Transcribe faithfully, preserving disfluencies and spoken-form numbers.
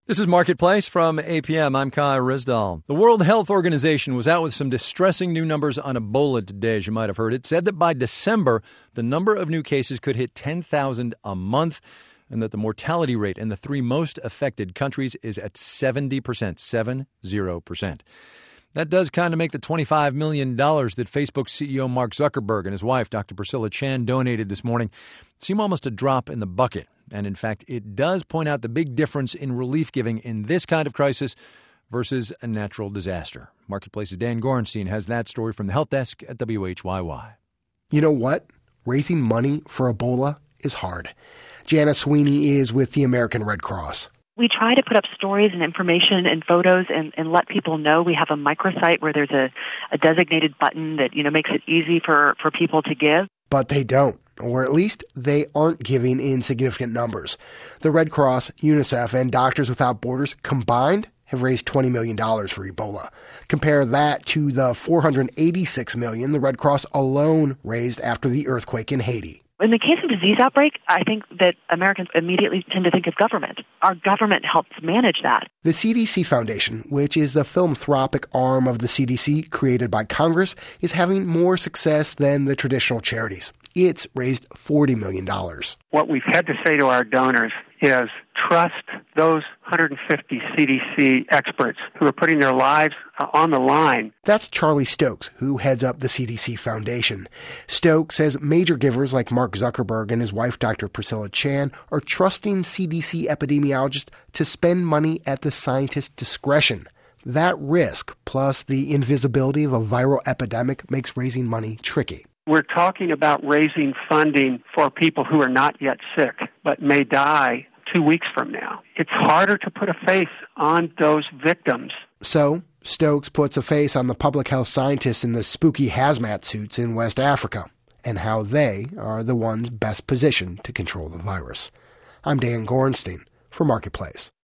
This is Marketplace from A P M. I'm Kai Rizdal. The World Health Organization was out with some distressing new numbers on Ebola today, as you might have heard. It said that by December, the number of new cases could hit ten thousand a month, and that the mortality rate in the three most affected countries is at seventy percent, seven zero percent. That does kind of make the twenty-five million dollars that Facebook C E O Mark Zuckerberg and his wife, Doctor Priscilla Chan, donated this morning seem almost a drop in the bucket. And in fact, it does point out the big difference in relief giving in this kind of crisis versus a natural disaster. Marketplace's Dan Gorenstein has that story from the help desk at W H Y Y. You know what? Raising money for Ebola is hard. Jana Sweeney is with the American Red Cross. We try to put up stories and information and photos and, and let people know. We have a microsite where there's a, a designated button that, you know, makes it easy for, for people to give. But they don't, or at least they aren't giving in significant numbers. The Red Cross, UNICEF, and Doctors Without Borders combined have raised twenty million dollars for Ebola. Compare that to the four hundred eighty-six million dollars the Red Cross alone raised after the earthquake in Haiti. In the case of disease outbreak, I think that Americans immediately tend to think of government. Our government helps manage that. The C D C Foundation, which is the philanthropic arm of the C D C created by Congress, is having more success than the traditional charities. It's raised forty million dollars. What we've had to say to our donors is trust those one hundred fifty C D C experts who are putting their lives on the line. That's Charlie Stokes, who heads up the C D C Foundation. Stokes says major givers like Mark Zuckerberg and his wife, Doctor Priscilla Chan, are trusting C D C epidemiologists to spend money at the scientist's discretion. That risk, plus the invisibility of a viral epidemic, makes raising money tricky. We're talking about raising funding for people who are not yet sick, but may die two weeks from now. It's harder to put a face on those victims. So, Stokes puts a face on the public health scientists in the spooky hazmat suits in West Africa, and how they are the ones best positioned to control the virus. I'm Dan Gorenstein for Marketplace.